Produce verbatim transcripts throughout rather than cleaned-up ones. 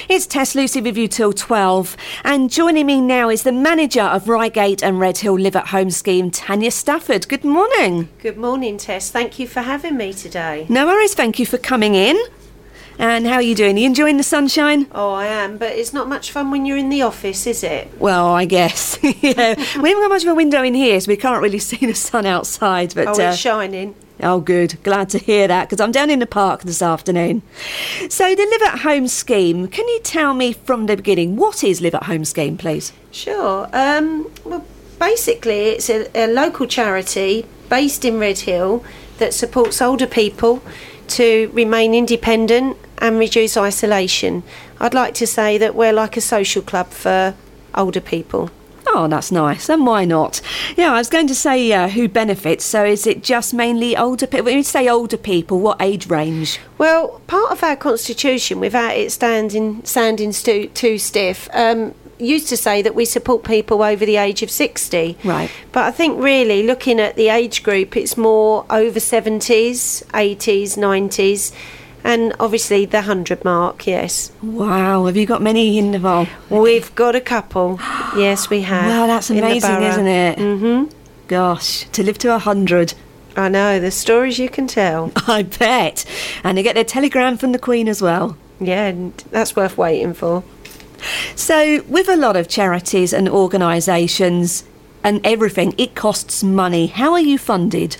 It's Tess Lucy with you till twelve, and joining me now is the manager of Reigate and Redhill Live at Home scheme, Tanya Stafford. Good morning. Good morning, Tess. Thank you for having me today. No worries, thank you for coming in. And how are you doing? Are you enjoying the sunshine? Oh, I am, but it's not much fun when you're in the office, is it? Well, I guess. Yeah. We haven't got much of a window in here, so we can't really see the sun outside. But oh, it's uh, shining. Oh, good. Glad to hear that, because I'm down in the park this afternoon. So the Live at Home scheme, can you tell me from the beginning, what is Live at Home scheme, please? Sure. Um, well, basically, it's a, a local charity based in Redhill that supports older people to remain independent and reduce isolation. I'd like to say that we're like a social club for older people. Oh, that's nice. And why not? Yeah, I was going to say uh, who benefits. So is it just mainly older people? When you say older people, what age range? Well, part of our constitution, without it standing, sounding stu- too stiff, um, used to say that we support people over the age of sixty. Right. But I think really looking at the age group, it's more over seventies, eighties, nineties. And obviously the one hundred mark, yes. Wow, have you got many in the vault? We've got a couple. Yes, we have. Well, that's amazing, isn't it? Mm-hmm. Gosh, to live to one hundred. I know, the stories you can tell. I bet. And they get their telegram from the Queen as well. Yeah, and that's worth waiting for. So, with a lot of charities and organisations and everything, it costs money. How are you funded?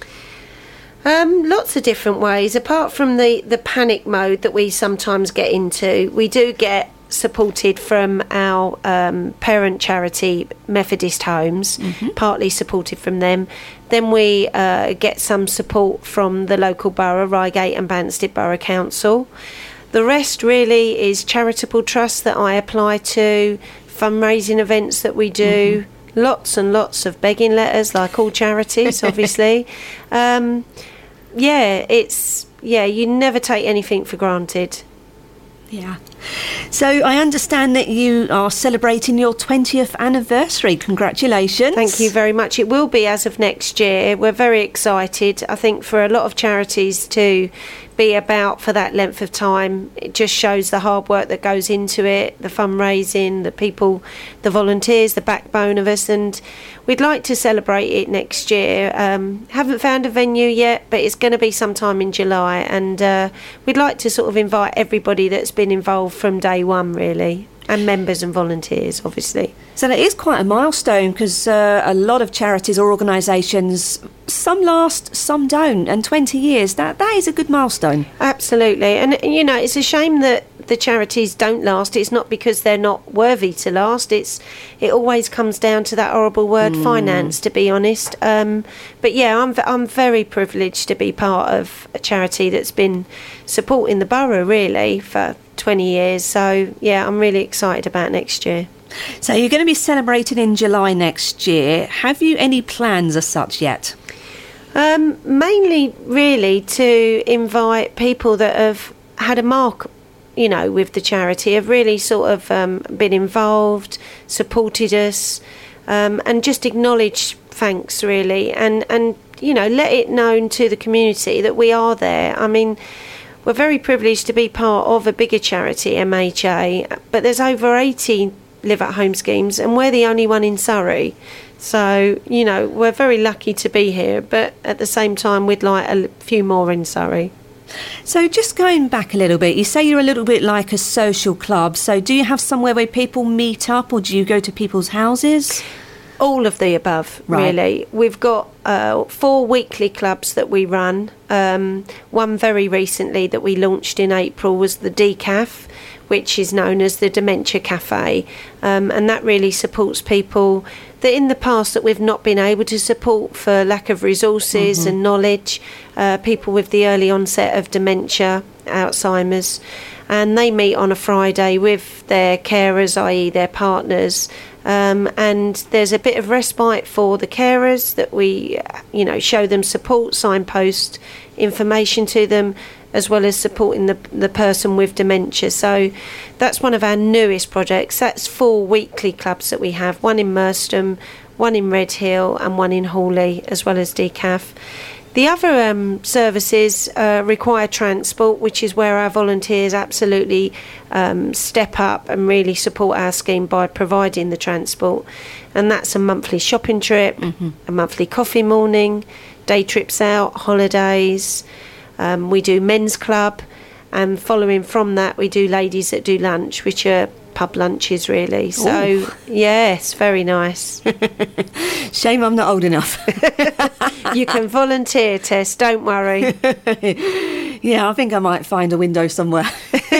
Um, lots of different ways. Apart from the, the panic mode that we sometimes get into, we do get supported from our um, parent charity, Methodist Homes, mm-hmm. partly supported from them. Then we uh, get some support from the local borough, Reigate and Banstead Borough Council. The rest really is charitable trusts that I apply to, fundraising events that we do, mm-hmm. lots and lots of begging letters, like all charities, obviously. Um, yeah, it's, yeah, you never take anything for granted. Yeah. So I understand that you are celebrating your twentieth anniversary. Congratulations. Thank you very much. It will be as of next year. We're very excited. I think for a lot of charities to be about for that length of time, it just shows the hard work that goes into it, the fundraising, the people, the volunteers, the backbone of us, and we'd like to celebrate it next year. Um, haven't found a venue yet, but it's going to be sometime in July, and uh, we'd like to sort of invite everybody that's been involved from day one, really, and members and volunteers, obviously. So that is quite a milestone, because uh, a lot of charities or organisations, some last, some don't, and twenty years, that, that is a good milestone. Absolutely. And, you know, it's a shame that the charities don't last. It's not because they're not worthy to last. It's It always comes down to that horrible word, mm. finance, to be honest. Um, but, yeah, I'm, I'm very privileged to be part of a charity that's been supporting the borough, really, for twenty years. So, yeah, I'm really excited about next year. So you're going to be celebrating in July next year. Have you any plans as such yet? Um, mainly, really, to invite people that have had a mark, you know, with the charity, have really sort of um, been involved, supported us, um, and just acknowledge thanks, really, and, and, you know, let it known to the community that we are there. I mean, we're very privileged to be part of a bigger charity, M H A, but there's over eighty Live at Home schemes, and we're the only one in Surrey. So, you know, we're very lucky to be here, but at the same time, we'd like a few more in Surrey. So just going back a little bit, you say you're a little bit like a social club. So do you have somewhere where people meet up, or do you go to people's houses? All of the above, right. Really. We've got uh, four weekly clubs that we run. Um, one very recently that we launched in April was the D C A F, which is known as the Dementia Cafe, um, and that really supports people that in the past that we've not been able to support for lack of resources mm-hmm. and knowledge, uh, people with the early onset of dementia, Alzheimer's, and they meet on a Friday with their carers, that is their partners, um, and there's a bit of respite for the carers that we, you know, show them support, signpost information to them, as well as supporting the the person with dementia. So that's one of our newest projects. That's four weekly clubs that we have, one in Merstham, one in Redhill and one in Hawley, as well as D C A F. The other um, services uh, require transport, which is where our volunteers absolutely um, step up and really support our scheme by providing the transport. And that's a monthly shopping trip, mm-hmm. a monthly coffee morning, day trips out, holidays. Um, we do men's club, and following from that we do ladies that do lunch, which are pub lunches really. So Ooh. Yes, very nice. Shame I'm not old enough. You can volunteer, Tess, don't worry. Yeah, I think I might find a window somewhere.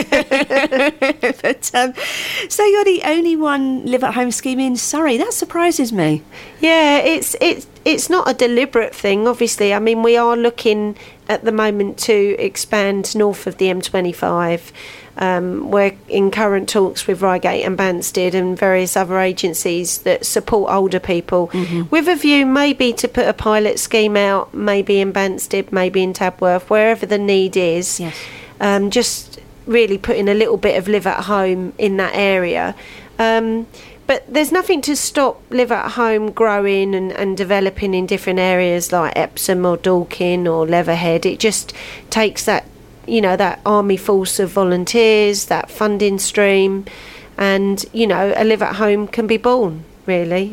But um, so you're the only one live at home scheme in Surrey. That surprises me. Yeah, it's it's it's not a deliberate thing, obviously. I mean, we are looking at the moment to expand north of the M twenty-five. Um, we're in current talks with Reigate and Banstead and various other agencies that support older people, mm-hmm. with a view maybe to put a pilot scheme out, maybe in Banstead, maybe in Tabworth, wherever the need is. Yes. Um, just really putting a little bit of live at home in that area. Um, but there's nothing to stop live at home growing and, and developing in different areas like Epsom or Dorking or Leatherhead. It just takes that, you know, that army force of volunteers, that funding stream, and, you know, a live at home can be born, really.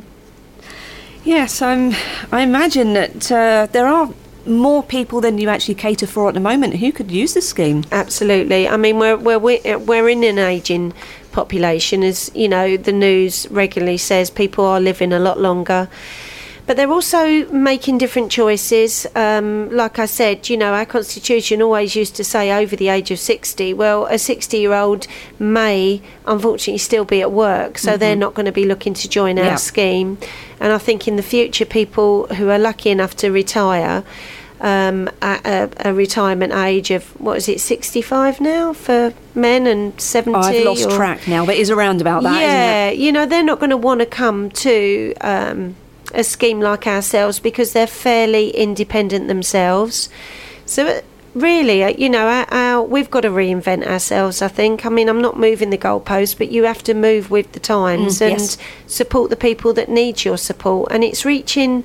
Yes, I'm, I imagine that uh, there are more people than you actually cater for at the moment who could use the scheme. Absolutely. I mean, we're, we're, we're in an ageing population, as, you know, the news regularly says people are living a lot longer. But they're also making different choices. Um, like I said, you know, our constitution always used to say over the age of sixty. Well, a sixty-year-old may, unfortunately, still be at work, so mm-hmm. they're not going to be looking to join our yeah. scheme. And I think in the future, people who are lucky enough to retire um, at a, a retirement age of, what is it, sixty-five now for men and seventy? Oh, I've lost or, track now, but it's around about that, yeah, isn't it? You know, they're not going to want to come to Um, a scheme like ourselves because they're fairly independent themselves. So really, you know, our, our, we've got to reinvent ourselves, I think. I mean, I'm not moving the goalposts, but you have to move with the times mm, and yes. support the people that need your support. And it's reaching,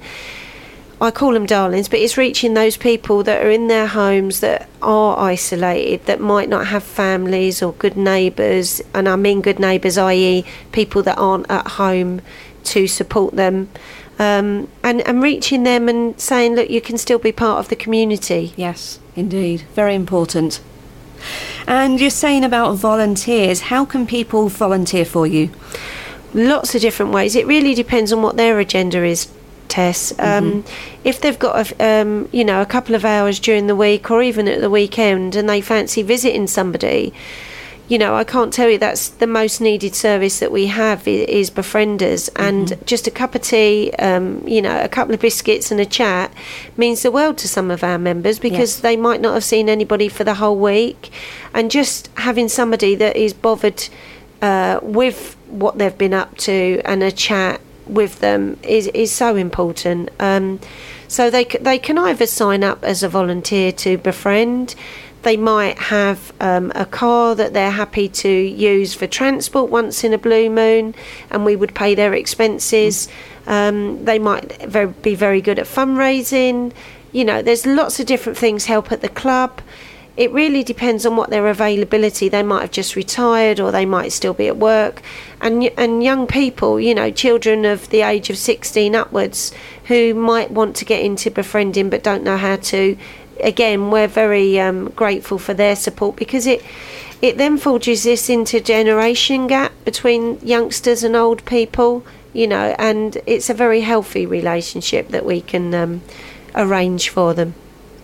I call them darlings, but it's reaching those people that are in their homes that are isolated, that might not have families or good neighbours. And I mean good neighbours, that is people that aren't at home to support them. Um, and, and reaching them and saying, look, you can still be part of the community. Yes, indeed. Very important. And you're saying about volunteers. How can people volunteer for you? Lots of different ways. It really depends on what their agenda is, Tess. Mm-hmm. Um, if they've got, a, um, you know, a couple of hours during the week or even at the weekend and they fancy visiting somebody, you know, I can't tell you that's the most needed service that we have is, is befrienders, and mm-hmm. just a cup of tea, um, you know, a couple of biscuits and a chat means the world to some of our members because yes. they might not have seen anybody for the whole week, and just having somebody that is bothered uh, with what they've been up to and a chat with them is, is so important. Um, so they, they can either sign up as a volunteer to befriend. They might have um, a car that they're happy to use for transport once in a blue moon, and we would pay their expenses. Mm. Um, they might very, be very good at fundraising. You know, there's lots of different things, help at the club. It really depends on what their availability. They might have just retired or they might still be at work. And, and young people, you know, children of the age of sixteen upwards who might want to get into befriending but don't know how to. Again, we're very um, grateful for their support because it it then forges this intergeneration gap between youngsters and old people, you know, and it's a very healthy relationship that we can um, arrange for them.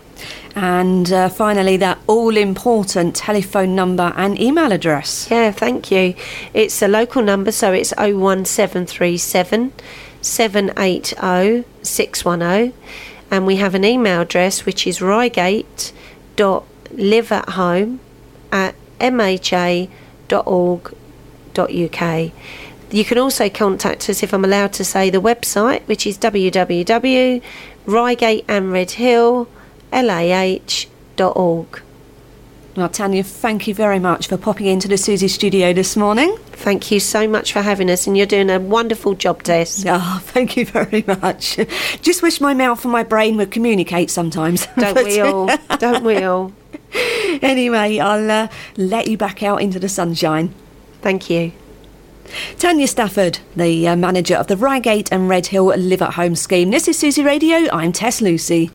And uh, finally, that all-important telephone number and email address. Yeah, thank you. It's a local number, so it's oh one seven three seven, seven eight oh, six one oh. And we have an email address which is reigate dot live at home at m h a dot org dot u k. You can also contact us, if I'm allowed to say, the website, which is w w w dot reigate and redhill l a h dot org. Well, Tanya, thank you very much for popping into the Susie studio this morning. Thank you so much for having us, and you're doing a wonderful job, Tess. Oh, thank you very much. Just wish my mouth and my brain would communicate sometimes. Don't we all? Don't we all? Anyway, I'll uh, let you back out into the sunshine. Thank you. Tanya Stafford, the uh, manager of the Reigate and Redhill Live at Home scheme. This is Susie Radio. I'm Tess Lucy.